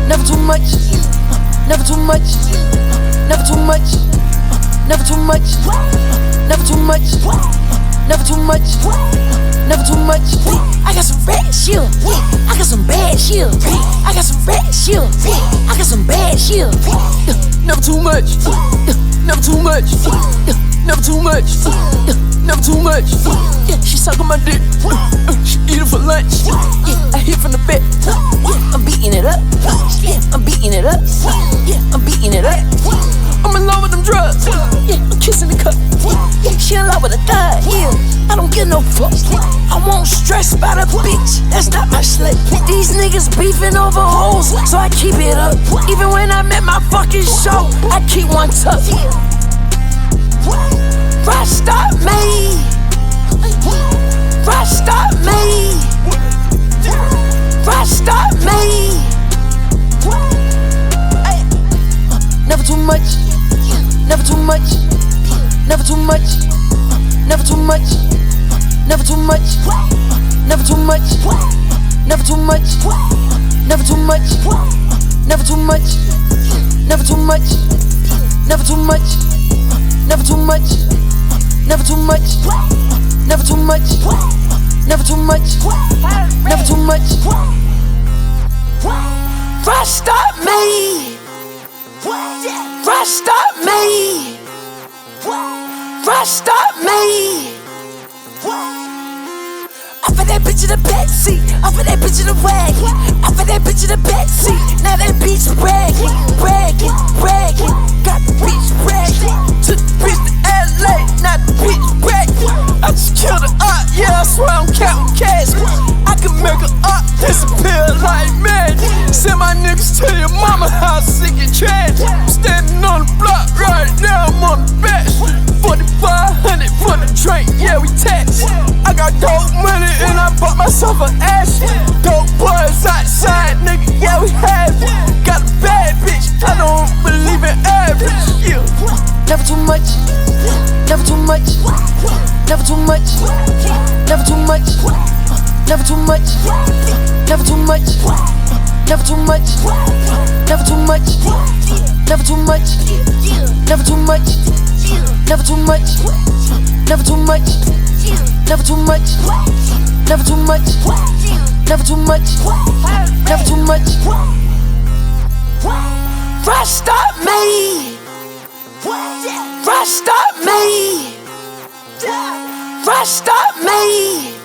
never too much, never too much, never too much, never too much, never too much, never too much, never too much. I got some bad shit, I got some bad shit, I got some bad shit, I got some bad shit. Never too much, never too much, never too much, never too much. She suck on my dick, she eat it for lunch. I hit from the back, I'm beating it up, I'm beating it up, I'm beating it up. I'm in love with them drugs, I'm kissing the cup. She in love with a thug, I don't give no fuck. I won't stress about a bitch, that's not my slut. These niggas beefing over hoes, so I keep it up. Even when I'm at my fucking show, I keep one tuck. Rasta me, Rasta me, Rasta me. Never too much, never too much, never too much, never too much, never too much, never too much, never too much, never too much, never too much, never too much, never too much, never too much, never too much, never too much, never too much, never too much. Rasta me, Rasta me, Rasta me. Off of that bitch in the backseat, off of that bitch in the wagon, off of that bitch in the backseat. Now that bitch bragging, bragging, bragging. Got the bitch bragging, took the bitch to LA, not the bitch bragging. I just killed an art, yeah, I swear I'm counting cash. I can make an art disappear like magic. Send my niggas to your mama house, sick and trash. I'm standing on the block right now, I'm on the bench. 4,500 for the drink, yeah, we tax. I got dope money and I bought myself an ass. Dope boys outside, nigga, yeah, we have it. Got a bad bitch, I don't believe in average, yeah. Never too much, never too much, never too much, never too much, never too much, never too much, never too much, never too much, never too much, never too much, never too much, never too much, never too much, never too much, never too much, never too much. Rasta me, Rasta me, Rasta me.